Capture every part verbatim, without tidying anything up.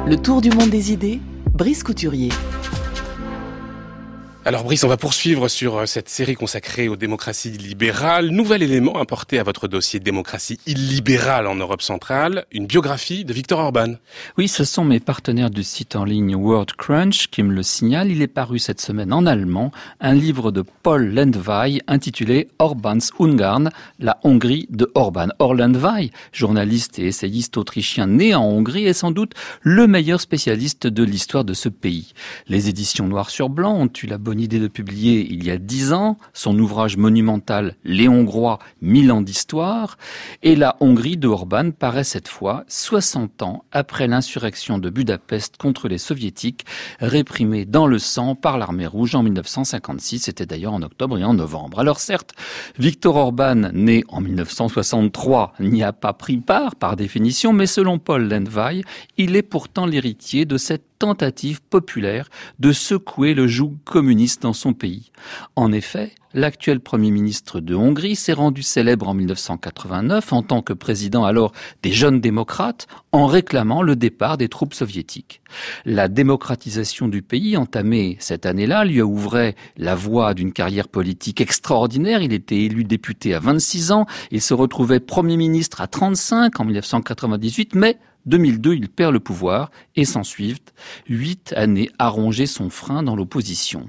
Le tour du monde des idées, Brice Couturier. Alors Brice, on va poursuivre sur cette série consacrée aux démocraties libérales. Nouvel élément apporté à votre dossier démocratie illibérale en Europe centrale, une biographie de Viktor Orban. Oui, ce sont mes partenaires du site en ligne World Crunch qui me le signalent. Il est paru cette semaine en allemand, un livre de Paul Lendwey intitulé Orbáns Ungarn, la Hongrie de Orban. Or Lendwey, journaliste et essayiste autrichien né en Hongrie, est sans doute le meilleur spécialiste de l'histoire de ce pays. Les éditions Noir sur Blanc ont eu la bonne idée de publier il y a dix ans son ouvrage monumental Les Hongrois, mille ans d'histoire, et la Hongrie de Orban paraît cette fois soixante ans après l'insurrection de Budapest contre les soviétiques, réprimée dans le sang par l'armée rouge en mille neuf cent cinquante-six, c'était d'ailleurs en octobre et en novembre. Alors certes, Viktor Orban, né en mille neuf cent soixante-trois, n'y a pas pris part par définition, mais selon Paul Lendwey, il est pourtant l'héritier de cette tentative populaire de secouer le joug communiste dans son pays. En effet, l'actuel Premier ministre de Hongrie s'est rendu célèbre en mille neuf cent quatre-vingt-neuf en tant que président alors des Jeunes démocrates en réclamant le départ des troupes soviétiques. La démocratisation du pays entamée cette année-là lui ouvrait la voie d'une carrière politique extraordinaire. Il était élu député à vingt-six ans, il se retrouvait Premier ministre à trente-cinq en mille neuf cent quatre-vingt-dix-huit, mais deux mille deux, il perd le pouvoir et s'ensuivent huit années à ronger son frein dans l'opposition.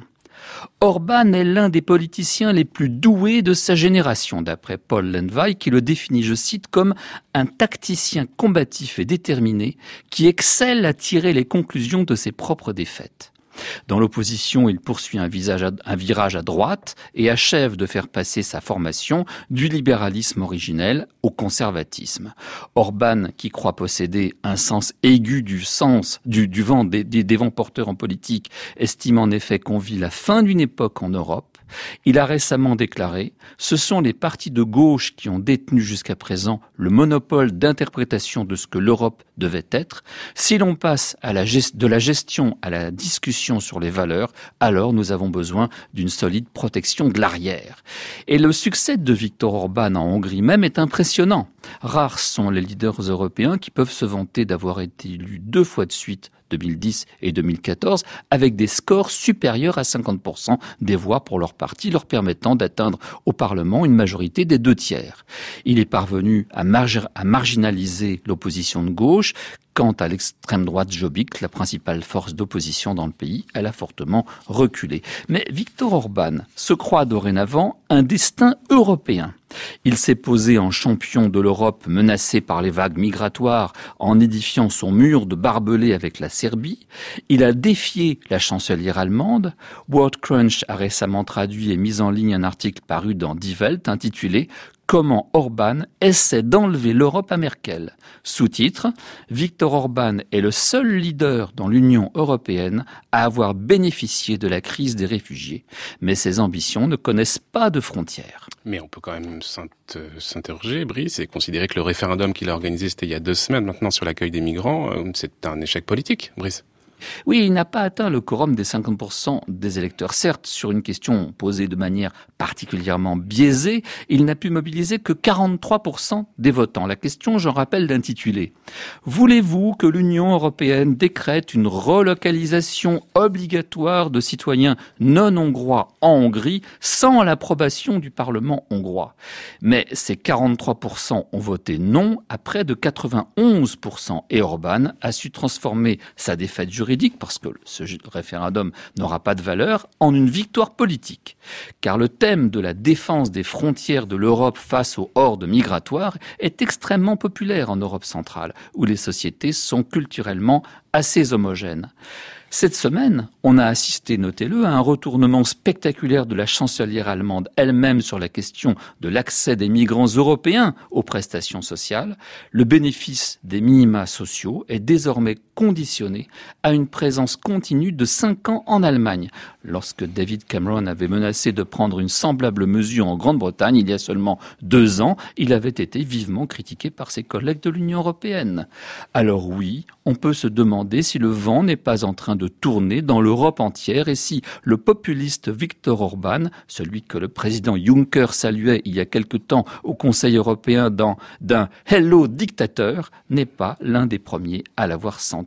Orban est l'un des politiciens les plus doués de sa génération, d'après Paul Lendwey, qui le définit, je cite, comme un tacticien combatif et déterminé qui excelle à tirer les conclusions de ses propres défaites. Dans l'opposition, il poursuit un, visage à, un virage à droite et achève de faire passer sa formation du libéralisme originel au conservatisme. Orban, qui croit posséder un sens aigu du sens du, du vent des, des, des vents porteurs en politique, estime en effet qu'on vit la fin d'une époque en Europe. Il a récemment déclaré « Ce sont les partis de gauche qui ont détenu jusqu'à présent le monopole d'interprétation de ce que l'Europe devait être. Si l'on passe à la gest- de la gestion à la discussion sur les valeurs, alors nous avons besoin d'une solide protection de l'arrière. » Et le succès de Viktor Orban en Hongrie même est impressionnant. Rares sont les leaders européens qui peuvent se vanter d'avoir été élus deux fois de suite, deux mille dix et deux mille quatorze, avec des scores supérieurs à cinquante pour cent des voix pour leur parti, leur permettant d'atteindre au Parlement une majorité des deux tiers. Il est parvenu à, margi- à marginaliser l'opposition de gauche. Quant à l'extrême droite Jobbik, la principale force d'opposition dans le pays, elle a fortement reculé. Mais Viktor Orban se croit dorénavant un destin européen. Il s'est posé en champion de l'Europe menacée par les vagues migratoires en édifiant son mur de barbelés avec la Serbie. Il a défié la chancelière allemande. World Crunch a récemment traduit et mis en ligne un article paru dans Die Welt intitulé « Comment Orban essaie d'enlever l'Europe à Merkel ». Sous-titre « Viktor Orban est le seul leader dans l'Union européenne à avoir bénéficié de la crise des réfugiés. Mais ses ambitions ne connaissent pas de frontières. » Mais on peut quand même s'interroger, Brice, et considérer que le référendum qu'il a organisé, c'était il y a deux semaines maintenant, sur l'accueil des migrants, c'est un échec politique, Brice. Oui, il n'a pas atteint le quorum des cinquante pour cent des électeurs. Certes, sur une question posée de manière particulièrement biaisée, il n'a pu mobiliser que quarante-trois pour cent des votants. La question, j'en rappelle l'intitulé. Voulez-vous que l'Union européenne décrète une relocalisation obligatoire de citoyens non hongrois en Hongrie sans l'approbation du Parlement hongrois? Mais ces quarante-trois pour cent ont voté non à près de quatre-vingt-onze pour cent et Orban a su transformer sa défaite juridique, parce que ce référendum n'aura pas de valeur, en une victoire politique. Car le thème de la défense des frontières de l'Europe face aux hordes migratoires est extrêmement populaire en Europe centrale, où les sociétés sont culturellement assez homogènes. Cette semaine, on a assisté, notez-le, à un retournement spectaculaire de la chancelière allemande elle-même sur la question de l'accès des migrants européens aux prestations sociales. Le bénéfice des minima sociaux est désormais conditionné à une présence continue de cinq ans en Allemagne. Lorsque David Cameron avait menacé de prendre une semblable mesure en Grande-Bretagne il y a seulement deux ans, il avait été vivement critiqué par ses collègues de l'Union européenne. Alors oui, on peut se demander si le vent n'est pas en train de tourner dans l'Europe entière et si le populiste Viktor Orban, celui que le président Juncker saluait il y a quelque temps au Conseil européen dans d'un « hello dictateur », n'est pas l'un des premiers à l'avoir senti.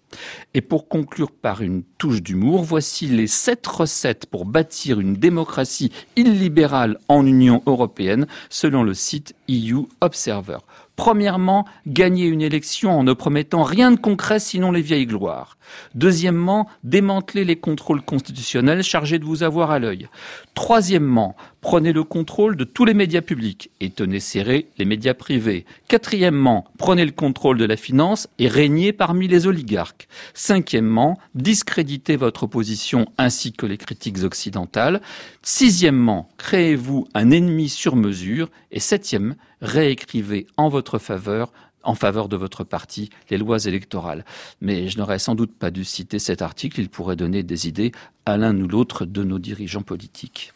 Et pour conclure par une touche d'humour, voici les sept recettes pour bâtir une démocratie illibérale en Union européenne, selon le site E U Observer. Premièrement, gagner une élection en ne promettant rien de concret sinon les vieilles gloires. Deuxièmement, démanteler les contrôles constitutionnels chargés de vous avoir à l'œil. Troisièmement, prenez le contrôle de tous les médias publics et tenez serré les médias privés. Quatrièmement, prenez le contrôle de la finance et régnez parmi les oligarques. Cinquièmement, discréditez votre opposition ainsi que les critiques occidentales. Sixièmement, créez-vous un ennemi sur mesure. Et septième, réécrivez en votre faveur, en faveur de votre parti, les lois électorales. Mais je n'aurais sans doute pas dû citer cet article, il pourrait donner des idées à l'un ou l'autre de nos dirigeants politiques.